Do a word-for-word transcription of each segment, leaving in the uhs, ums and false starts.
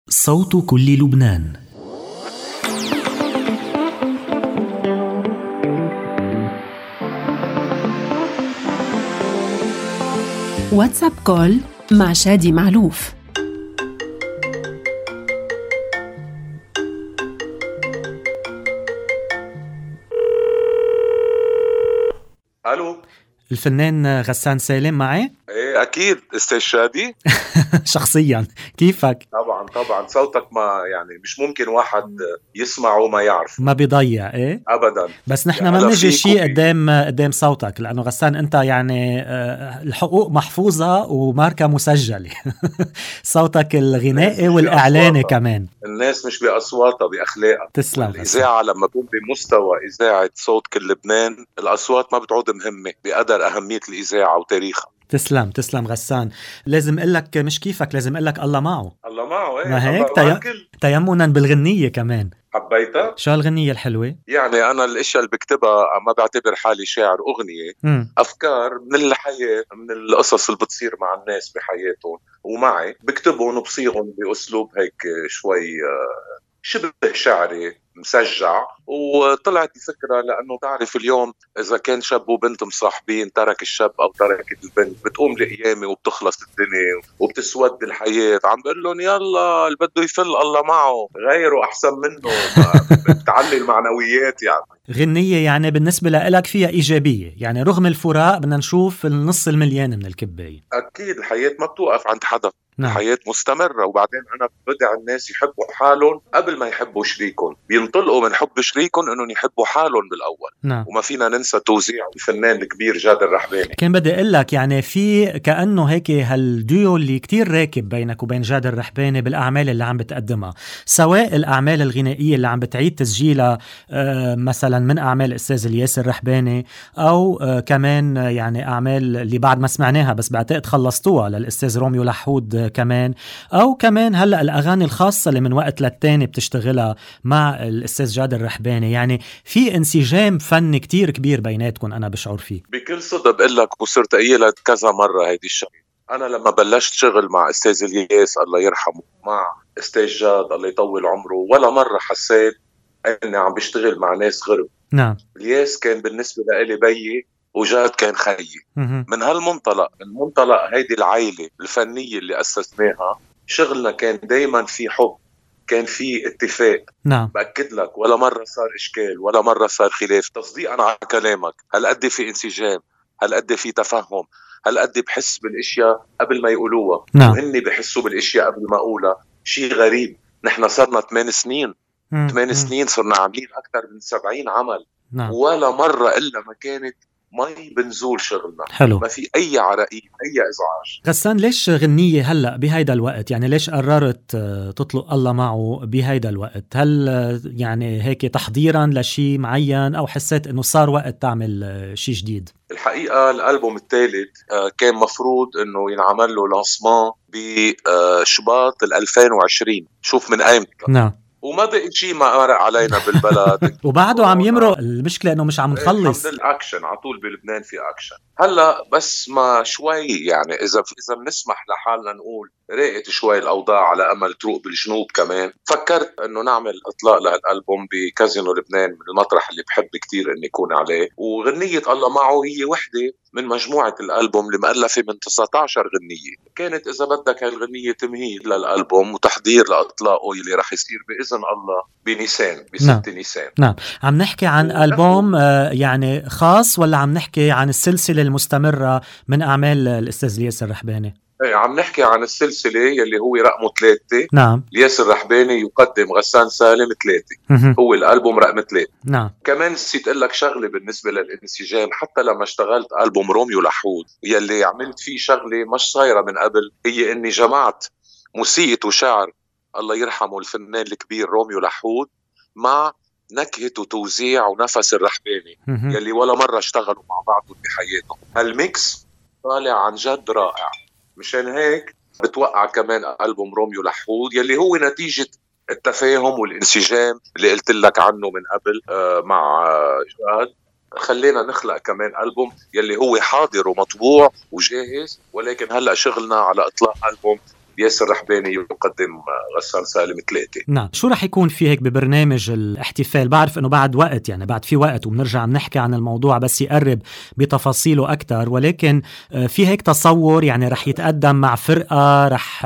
صوت كل لبنان. واتساب كول مع شادي معلوف. الو، الفنان غسان سالم معي؟ ايه اكيد استاذ شادي. شخصيا كيفك؟ طبعا طبعا صوتك ما يعني مش ممكن واحد يسمعه وما يعرف ما بيضيع ايه؟ ابدا. بس نحن يا ما هلا بنجي فيك شيء وفي قدام قدام صوتك، لانه غسان انت يعني آه، الحقوق محفوظة وماركة مسجلة. صوتك الناس الغنائي مش والاعلاني باصواتها، كمان. الناس مش باصواتها، باخلاقها. تسلم غسان. والاذاعه لما تكون بمستوى اذاعه صوت كل لبنان، الاصوات ما بتعود مهمه بقدر اهميه الاذاعه وتاريخها. تسلم تسلم غسان. لازم اقول لك مش كيفك، لازم اقول لك الله معه. الله معه، ايه ما هيك الله مع تي... الكل. تيمنا بالغنية كمان. حبيتها. شو هالغنية الحلوة؟ يعني انا الاشياء اللي بكتبها ما بعتبر حالي شاعر اغنيه، امم افكار من الحياه، من القصص اللي بتصير مع الناس بحياتهم ومعي، بكتبهم وبصيغهم باسلوب هيك شوي آه، شبه شعري مسجع. وطلعت الفكره لانه تعرف اليوم اذا كان شاب وبنت مصاحبين، ترك الشاب او تركت البنت، بتقوم القيامه وبتخلص الدنيا وبتسود الحياه. عم بقول لهم يلا اللي بده يفل الله معه، غيره احسن منه، بتعلي المعنويات يعني. غنية يعني بالنسبة لك فيها إيجابية، يعني رغم الفراق بدنا نشوف النص المليان من الكباية. اكيد الحياه ما بتوقف عند حدا، نعم. الحياة مستمرة. وبعدين أنا بدع الناس يحبوا حالهم قبل ما يحبوا شريكهم، بينطلقوا من حب شريكهم إنهم يحبوا حالهم بالأول. نعم. وما فينا ننسى توزيع الفنان الكبير جاد الرحباني. كان بدي أقول لك يعني في كأنه هيك هالديو اللي كتير راكب بينك وبين جاد الرحباني بالأعمال اللي عم بتقدمها، سواء الأعمال الغنائية اللي عم بتعيد تسجيلها آه مثلا من أعمال الأستاذ الياس الرحباني، أو آه كمان يعني أعمال اللي بعد ما سمعناها بس بعتقد خلصتوها للأستاذ روميو لحود آه كمان، أو كمان هلأ الأغاني الخاصة اللي من وقت للتاني بتشتغلها مع الأستاذ جاد الرحباني. يعني في انسجام فني كتير كبير بيناتكم أنا بشعر فيه. بكل صدق بقول لك، وصرت قايلها كذا مرة هيدي الشغلة. أنا لما بلشت شغل مع أستاذ الياس الله يرحمه، مع أستاذ جاد الله يطول عمره، ولا مرة حسيت أني عم بشتغل مع ناس غرب. نعم. الياس كان بالنسبة لي بيي، وجاد كان خيي. مه. من هالمنطلق، من منطلق هيدي العائلة الفنية اللي أسسناها، شغلنا كان دايما في حب، كان في اتفاق. نعم. بأكد لك ولا مرة صار إشكال، ولا مرة صار خلاف. تصديقا على كلامك، هالقد في انسجام، هالقد في تفهم، هالقد بحس بالاشياء قبل ما يقولوها. نعم. وهني بحسوا بالاشياء قبل ما اقولها. شيء غريب، نحن صرنا ثمان سنين، ثمان سنين صرنا عاملين اكثر من سبعين عمل. نعم. ولا مرة الا ما كانت مي بنزول شغلنا. حلو. ما في اي عرقيل، اي ازعاج. غسان ليش غنية هلأ بهيدا الوقت؟ يعني ليش قررت آه، تطلق الله معه بهيدا الوقت؟ هل آه، يعني هيك تحضيرا لشي معين، أو حسيت إنه صار وقت تعمل آه، شي جديد؟ الحقيقة الألبوم الثالث كان مفروض إنه ينعمل له لانسمان بشباط ألفين وعشرين، شوف من أيمتى. نعم. وما بقي شيء ما مرق علينا بالبلد. وبعده عم يمرق، المشكلة إنه مش عم نخلص. الحمد لله أكشن على طول بلبنان، في أكشن هلا. بس ما شوي يعني، إذا إذا بنسمح لحالنا نقول راقت شوي الأوضاع على أمل تروق بالجنوب كمان، فكرت إنه نعمل إطلاق لهالألبوم بكازينو لبنان، من المطرح اللي بحب كتير إني يكون عليه. وغنية الله معه هي وحدة من مجموعة الألبوم اللي مؤلفة من تسعة عشر غنية. كانت إذا بدك هالغنية تمهيد للألبوم وتحضير لإطلاقه اللي رح يصير بإذن الله بنيسان، بست نعم. نيسان. نعم. عم نحكي عن ونحن- ألبوم آه، يعني خاص، ولا عم نحكي عن السلسلة المستمرة من أعمال الأستاذ الياس الرحباني؟ ايه، عم نحكي عن السلسلة يلي هو رقمه ثلاثة. نعم. الياس الرحباني يقدم غسان سالم ثلاثة، مه. هو الألبوم رقم ثلاثة. نعم. كمان نسيت أقول لك شغلة بالنسبة للانسجام. حتى لما اشتغلت ألبوم روميو لحود يلي عملت فيه شغلة مش صايرة من قبل، هي إني جمعت موسيقى وشعر الله يرحمه الفنان الكبير روميو لحود مع نكهة وتوزيع ونفس الرحباني مه. يلي ولا مرة اشتغلوا مع بعض بحياتهم. هالميكس طالع عن جد رائع. مشان هيك بتوقع كمان ألبوم روميو لحود يلي هو نتيجة التفاهم والانسجام اللي قلت لك عنه من قبل آه مع آه جاد. خلينا نخلق كمان ألبوم يلي هو حاضر ومطبوع وجاهز، ولكن هلأ شغلنا على إطلاق ألبوم ياسر رحباني يقدم غسان سالم ثلاثة. نعم، شو رح يكون في هيك ببرنامج الاحتفال؟ بعرف انه بعد وقت، يعني بعد في وقت وبنرجع بنحكي عن الموضوع بس يقرب بتفاصيله اكثر، ولكن في هيك تصور يعني رح يتقدم مع فرقة، رح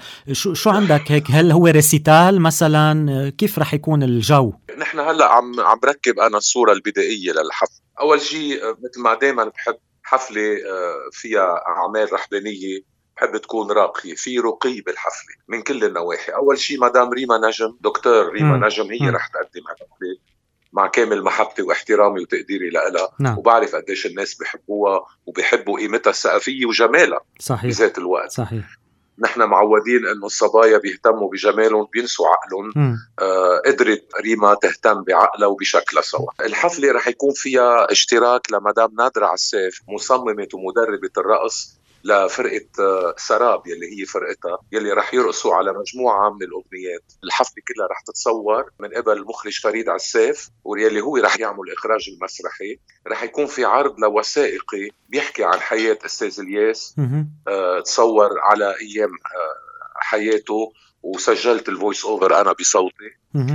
شو شو عندك هيك؟ هل هو ريسيتال مثلا؟ كيف رح يكون الجو؟ نحن هلا عم عم بركب انا الصورة البدائية للحفل. اول شيء مثل ما دائما بحب حفلة فيها اعمال رحبانية بحب تكون راقية، في رقي بالحفلة من كل النواحي. أول شيء مدام ريما نجم، دكتور ريما مم. نجم، هي مم. رح تقدم هالحفلة مع كامل محبتي واحترامي وتقديري لها. نعم. وبعرف قديش الناس بيحبوها وبيحبوا قيمتها الثقافية وجمالها. صحيح. بذات الوقت صحيح. نحن معودين انه الصبايا بيهتموا بجمالهم بينسوا عقلهم. آه قدرت ريما تهتم بعقلها وبشكلها سوا. الحفلة رح يكون فيها اشتراك لمدام نادرة عساف، مصممة ومدربة الرقص لفرقة سراب يلي هي فرقتها، يلي رح يرقصوا على مجموعة من الأغنيات. الحفلة كلها رح تتصور من قبل المخرج فريد عساف، واللي هو رح يعمل الإخراج المسرحي. رح يكون في عرض لوثائقي بيحكي عن حياة أستاذ إلياس، آه تصور على أيام آه حياته، وسجلت الفويس أوفر أنا بصوتي.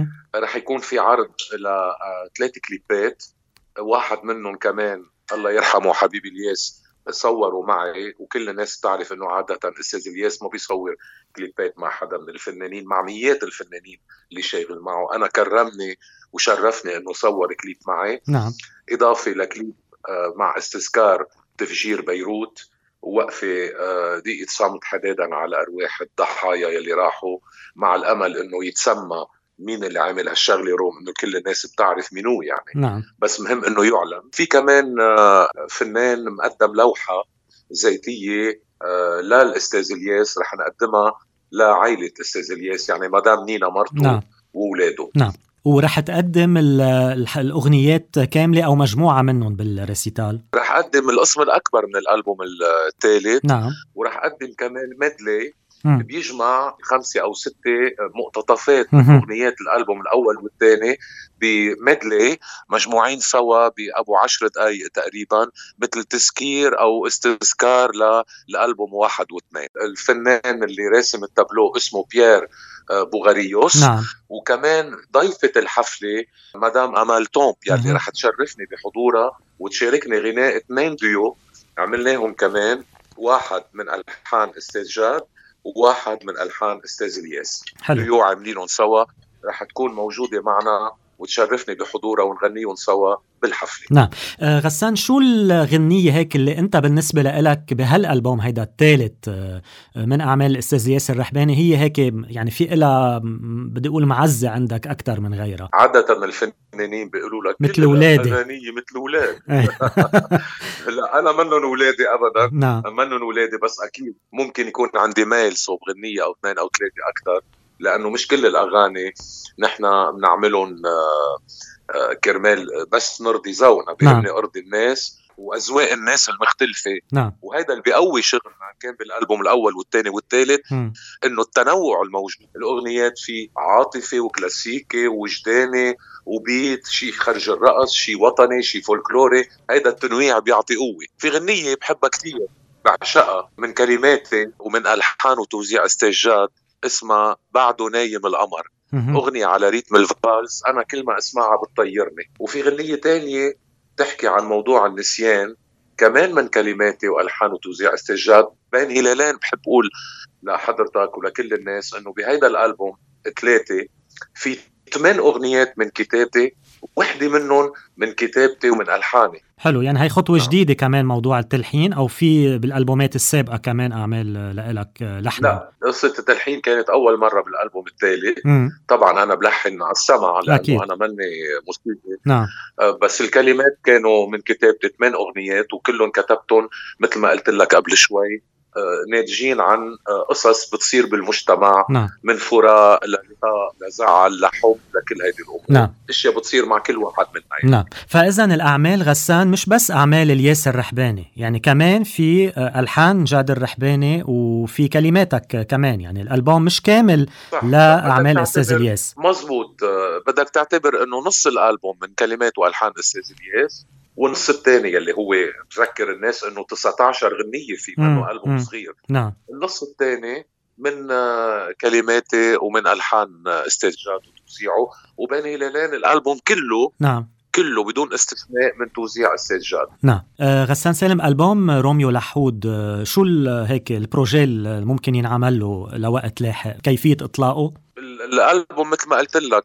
رح يكون في عرض لثلاث كليبات، واحد منهم كمان الله يرحمه حبيبي إلياس صوروا معي، وكل الناس تعرف انه عادة استاذ الياس ما بيصور كليبات مع حدا من الفنانين، مع ميات الفنانين اللي شاغل معه. انا كرمني وشرفني انه صور كليب معي. نعم. اضافة لكليب مع استذكار تفجير بيروت، ووقفة دقيقة صمت حدادا على ارواح الضحايا يلي راحوا، مع الامل انه يتسمى مين اللي عامل هالشغله، روم انه كل الناس بتعرف منو يعني. نعم. بس مهم انه يعلن. في كمان فنان مقدم لوحه زيتيه للاستاذ الياس، رح نقدمها لعائله استاذ الياس، يعني مدام نينا مرته. نعم. واولاده. نعم. ورح تقدم الاغنيات كامله او مجموعه منهم بالريسيتال؟ رح اقدم القسم الاكبر من الالبوم الثالث. نعم. ورح اقدم كمان ميدلي م. بيجمع خمسة أو ستة مقتطفات من أغنيات الألبوم الأول والثاني بميدلي مجموعين سوا بأبو عشر دقايق تقريبا، مثل تذكير أو استذكار للألبوم واحد واثنين. الفنان اللي راسم التابلو اسمه بيير بوغاريوس. نعم. وكمان ضيفة الحفلة مدام أمال تومب يلي رح تشرفني بحضورها وتشاركني غناء اثنين ديو عملناهم كمان، واحد من ألحان أستاذ جاد وواحد من ألحان أستاذ إلياس. ديو عاملينهم سوا، رح تكون موجودة معنا وتشرفني بحضورها ونغنيهم سوا بالحفلة. نعم. آه غسان، شو الغنية هيك اللي انت بالنسبة لك بهالألبوم هيدا الثالث آه من أعمال الأستاذ ياسر رحباني هي هيك يعني في إلها بدي أقول معزة عندك أكتر من غيرها؟ عادة الفنانين بيقولوا لك مثل أولادي، أغانية مثل أولاد. لا أنا منن أولادي أبدا. نعم. منن أولادي، بس أكيد ممكن يكون عندي ميل صوب غنية أو اثنين أو ثلاثة أكتر، لأنه مش كل الأغاني نحن بنعملهم كرمال بس نرضي ذوقنا، بيهمني أرضي الناس وأذواق الناس المختلفة. نعم. وهذا اللي بيقوي شغلنا كان بالألبوم الأول والثاني والثالث، إنه التنوع الموجود. الأغنيات في عاطفة وكلاسيكي ووجداني وبيت، شي خرج الرقص، شي وطني، شي فولكلوري. هذا التنويع بيعطي قوة. في غنية بحبها كثير بعشقها من كلماتي ومن ألحان وتوزيع أستاذ جاد اسمها بعده نايم القمر. أغنية على ريتم الفالس، أنا كل ما أسمعها بتطيرني. وفي غنية تانية تحكي عن موضوع النسيان كمان من كلماتي وألحان وتوزيع أستاذ جاد. بين هلالين بحب أقول لحضرتك ولكل الناس أنه بهيدا الألبوم ثلاثة في ثمان أغنيات من كتابتي، وحدة منهم من كتابتي ومن ألحاني. حلو، يعني هاي خطوة جديدة كمان موضوع التلحين، أو في بالألبومات السابقة كمان أعمال لإلك لحن؟ لا، قصة التلحين كانت أول مرة بالألبوم الثالث. طبعا أنا بلحن على السمع لأنه أكيد. أنا مني موسيقي. نعم. بس الكلمات كانوا من كتابتي ثمان أغنيات، وكلهم كتبتهم مثل ما قلت لك قبل شوي ناتجين عن قصص بتصير بالمجتمع. نعم. من فراق لرضا لزعل لحب لكل هذه الأمور. نعم. اشياء بتصير مع كل واحد منا. نعم. فإذا الأعمال غسان مش بس أعمال الياسر رحباني، يعني كمان في ألحان جاد الرحباني وفي كلماتك كمان، يعني الألبوم مش كامل لأعمال أستاذ إلياس. مزبوط. بدك تعتبر أنه نص الألبوم من كلمات وألحان أستاذ إلياس، والنص الثاني اللي هو بذكر الناس انه تسعة عشر غنية في منه ألبوم صغير. نعم. النص الثاني من كلماتي ومن ألحان أستاذ جاد وتوزيعه، وبين هلالين الألبوم كله نعم كله بدون استثناء من توزيع أستاذ جاد. نعم. آه غسان سالم، ألبوم روميو لحود، آه شو هيك البروجي اللي ممكن ينعمل له لوقت لاحق؟ كيفية إطلاقه؟ الألبوم مثل ما قلت لك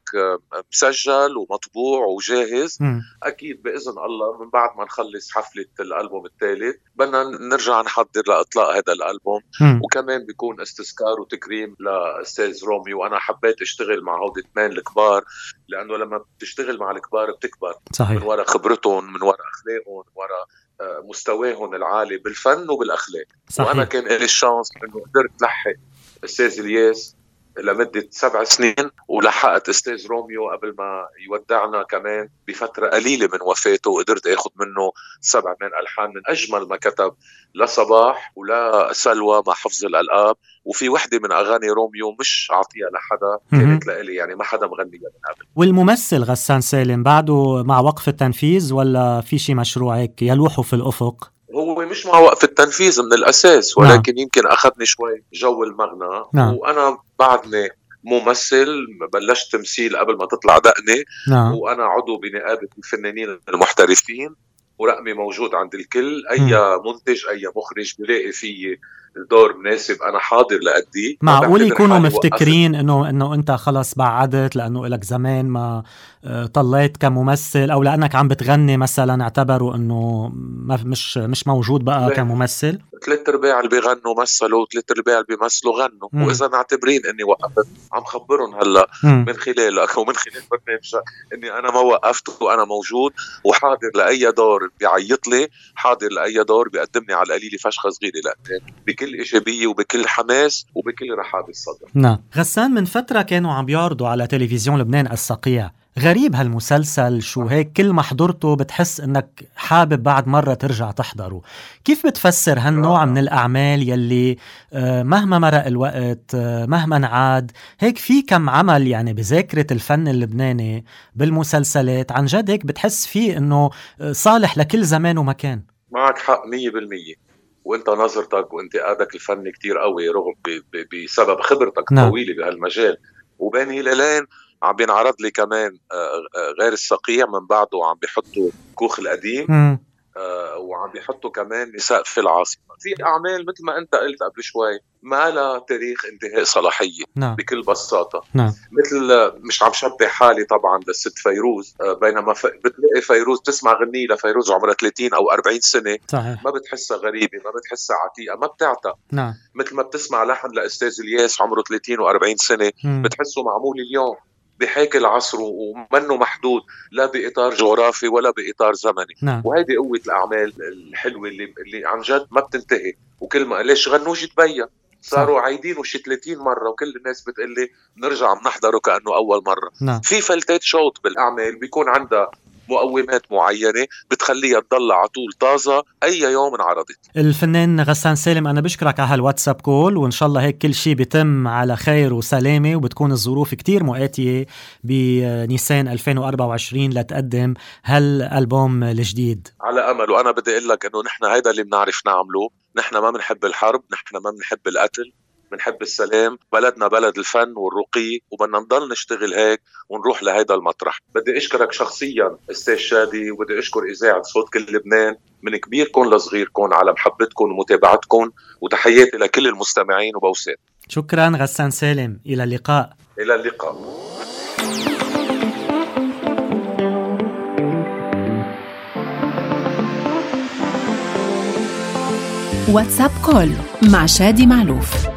مسجل ومطبوع وجاهز. م. أكيد بإذن الله من بعد ما نخلص حفلة الألبوم الثالث بدنا نرجع نحضر لإطلاق هذا الألبوم. م. وكمان بيكون استذكار وتكريم لأستاذ روميو. وأنا حبيت أشتغل مع هودي اثنين الكبار، لأنه لما بتشتغل مع الكبار بتكبر. صحيح. من وراء خبرتهم، من وراء أخلاقهم، من وراء مستواهم العالي بالفن وبالأخلاق. صحيح. وأنا كان لي الشانس إنه قدرت لحق أستاذ الياس لمدة سبع سنين، ولحقت أستاذ روميو قبل ما يودعنا كمان بفترة قليلة من وفاته، وقدرت أخذ منه سبع من ألحان من أجمل ما كتب لصباح ولا سلوى مع حفظ الألقاب. وفي وحدة من أغاني روميو مش أعطيها لحدا، كانت لإلي، يعني ما حدا مغنيها من قبل. والممثل غسان سالم بعده مع وقف التنفيذ ولا في شي مشروع هيك يلوحه في الأفق؟ هو مش مع وقف التنفيذ من الأساس، ولكن نعم. يمكن أخذني شوي جو المغنى. نعم. وأنا بعدني ممثل، بلشت تمثيل قبل ما تطلع دقني. نعم. وأنا عضو بنقابة الفنانين المحترفين، ورقمي موجود عند الكل. أي م. منتج، أي مخرج بلاقي فيه الدور مناسب أنا حاضر لأديه. معقول يكونوا مفتكرين إنه إنه أنت خلص بعدت لأنه إلك زمان ما طلعت كممثل، أو لأنك عم بتغني مثلا اعتبروا إنه مش مش موجود بقى لا. كممثل؟ ثلاث أرباع اللي بيغنوا مثلوا، ثلاث أرباع اللي بيمثلوا غنوا. م. وإذا معتبرين إني وقفت، عم خبرهم هلا م. من خلالك ومن خلال برنامجك إني أنا ما وقفت، وأنا موجود وحاضر لأي دور بيعيط لي، حاضر لأي دور بيقدمني على القليلة فشخة صغيرة لأ، بكل إيجابية وبكل حماس وبكل رحاب الصدر. نعم. غسان، من فترة كانوا عم بيعرضوا على تلفزيون لبنان الصقيع. غريب هالمسلسل، شو هيك كل ما حضرته بتحس انك حابب بعد مرة ترجع تحضره. كيف بتفسر هالنوع من الأعمال يلي مهما مرق الوقت، مهما نعاد هيك في كم عمل يعني بذاكرة الفن اللبناني بالمسلسلات عن جد هيك بتحس فيه انه صالح لكل زمان ومكان؟ معك حق مية بالمية، وانت نظرتك وانتقادك الفني كتير قوي رغم بسبب خبرتك الطويلة بهالمجال. وبين هلالين عم بينعرض لي كمان غير الصقيع، من بعده عم بيحطوا كوخ القديم، آه وعم بيحطوا كمان نساء في العاصمة. في أعمال مثل ما أنت قلت قبل شوي ما لها تاريخ انتهاء صلاحية. نعم. بكل بساطة. نعم. مثل مش عم شبه حالي طبعا للست فيروز، آه بينما ف... بتلاقي فيروز تسمع غنية لفيروز عمرها ثلاثين أو أربعين سنة. صحيح. ما بتحسها غريبة، ما بتحسها عتيقة، ما بتعتق. نعم. مثل ما بتسمع لحن لأستاذ الياس عمره ثلاثين وأربعين سنة، م. بتحسه معمول اليوم بحاكي العصر ومنه محدود لا بإطار جغرافي ولا بإطار زمني. نعم. وهيدي قوة الأعمال الحلوة اللي, اللي عن جد ما بتنتهي. وكل ما ليش غنوش تبين صاروا عايدينه شي ثلاثين مرة، وكل الناس بتقلي نرجع بنحضره كأنه أول مرة. نعم. في فلتات شوط بالأعمال بيكون عندها مقومات معينة بتخليها تضل على طول طازة أي يوم انعرضت. الفنان غسان سالم، أنا بشكرك على هالواتساب كول، وإن شاء الله هيك كل شيء بيتم على خير وسلامة، وبتكون الظروف كتير مؤاتية بنيسان ألفين وأربعة وعشرين لتقدم هالألبوم الجديد. على أمل. وأنا بدي أقول لك إنه نحن هيدا اللي بنعرف نعمله. نحن ما بنحب الحرب، نحن ما بنحب القتل، بنحب السلام. بلدنا بلد الفن والرقي، وبدنا نضل نشتغل هيك ونروح لهيدا المطرح. بدي أشكرك شخصيا أستاذ شادي، وبدي أشكر إذاعة صوت كل لبنان من كبيركم لصغيركم على محبتكم ومتابعتكم، وتحياتي لكل المستمعين وبوسات. شكرا غسان سالم، إلى اللقاء. إلى اللقاء. واتساب كول مع شادي معلوف.